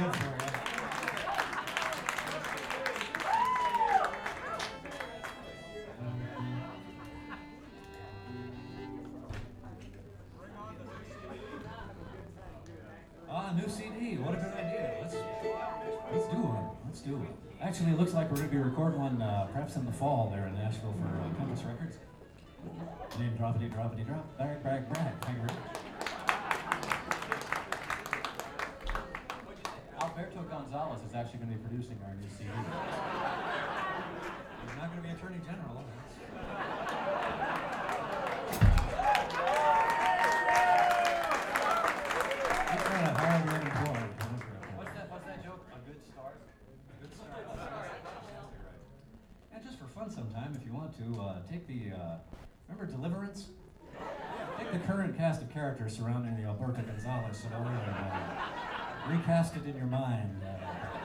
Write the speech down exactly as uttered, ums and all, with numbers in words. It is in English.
good for you. Ah, new C D. What a good idea. Let's let's do one. Let's do one. Actually, it looks like we're going to be recording one uh, perhaps in the fall there in Nashville for uh, Compass Records. Name droppity droppity drop. Brag brag brag. Thank you very much. Alberto Gonzalez is actually going to be producing our new C D. He's not going to be Attorney General. He's trying to hire the unemployed. What's that? What's that joke? A good start. A good start. And just for fun, sometime, if you want to, uh, take the uh, remember Deliverance. Take the current cast of characters surrounding the Alberto Gonzalez story and uh, recast it in your mind. Uh,